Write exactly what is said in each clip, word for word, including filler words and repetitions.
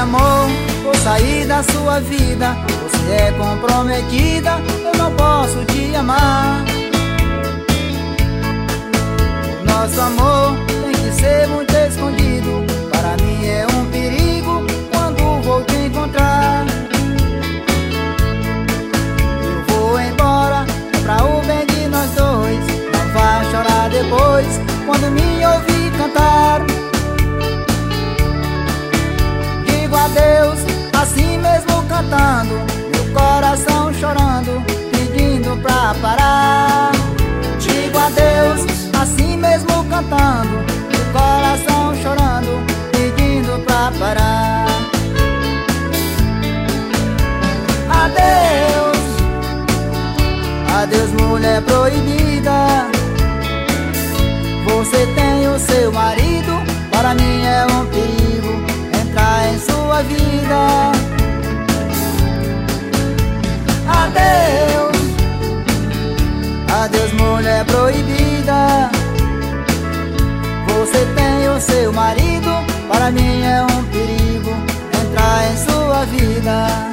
amor, vou sair da sua vida. Você é comprometida, eu não posso te amar. O nosso amor tem que ser muito escondido. Para mim é um perigo quando vou te encontrar. Eu vou embora, é pra o bem de nós dois. Não vá chorar depois quando me ouvir cantar. Digo adeus, assim mesmo cantando, meu coração chorando, pedindo pra parar. Digo adeus, assim mesmo cantando, meu coração chorando, pedindo pra parar. Adeus, adeus mulher proibida. Você tem o seu marido, para mim é um perigo entrar em sua vida. Adeus, adeus mulher proibida. Você tem o seu marido, para mim é um perigo entrar em sua vida.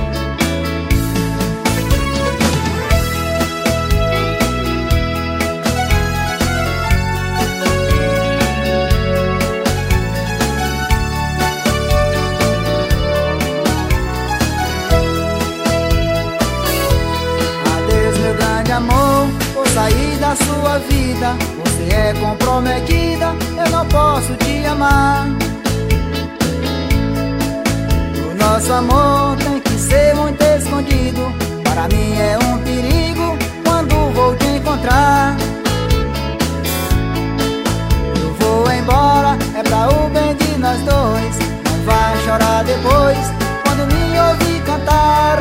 Amor, vou sair da sua vida. Você é comprometida, eu não posso te amar. O nosso amor tem que ser muito escondido. Para mim é um perigo quando vou te encontrar. Eu vou embora, é pra o bem de nós dois. Não vai chorar depois quando me ouvir cantar.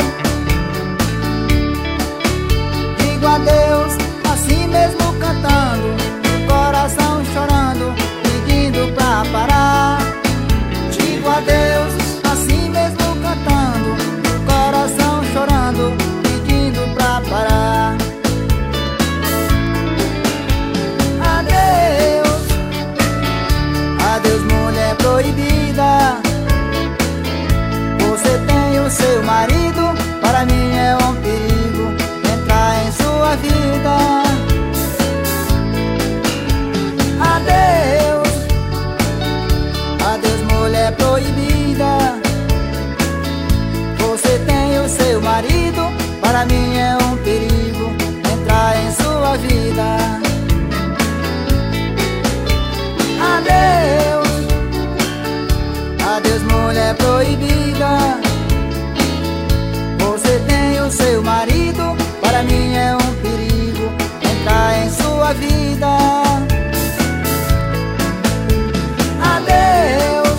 Adeus, assim mesmo cantando, meu coração chorando, pedindo pra parar. Digo adeus, assim mesmo cantando, meu coração chorando, pedindo pra parar. Adeus, adeus mulher proibida. Você tem o seu marido, para mim é um perigo entrar em sua vida. Adeus, adeus mulher proibida. Você tem o seu marido, para mim é um perigo entrar em sua vida. Adeus, adeus mulher proibida. Você tem o seu marido, para mim é um perigo entrar em sua vida. Adeus,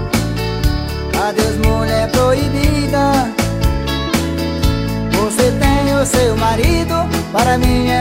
adeus mulher proibida. Você tem o seu marido, para mim é